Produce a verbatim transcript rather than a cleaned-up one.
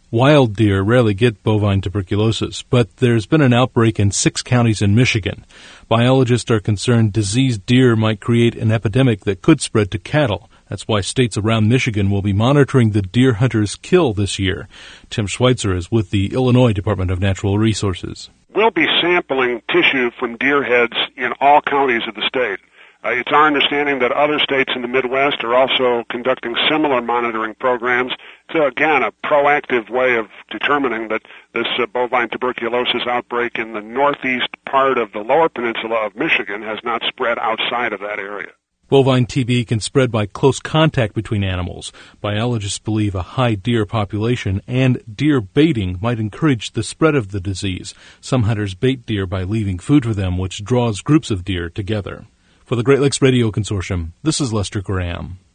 Wild deer rarely get bovine tuberculosis, but there's been an outbreak in six counties in Michigan. Biologists are concerned diseased deer might create an epidemic that could spread to cattle. That's why states around Michigan will be monitoring the deer hunters' kill this year. Tim Schweitzer is with the Illinois Department of Natural Resources. We'll be sampling tissue from deer heads in all counties of the state. Uh, it's our understanding that other states in the Midwest are also conducting similar monitoring programs. So, again, a proactive way of determining that this uh, bovine tuberculosis outbreak in the northeast part of the lower peninsula of Michigan has not spread outside of that area. Bovine T B can spread by close contact between animals. Biologists believe a high deer population and deer baiting might encourage the spread of the disease. Some hunters bait deer by leaving food for them, which draws groups of deer together. For the Great Lakes Radio Consortium, this is Lester Graham.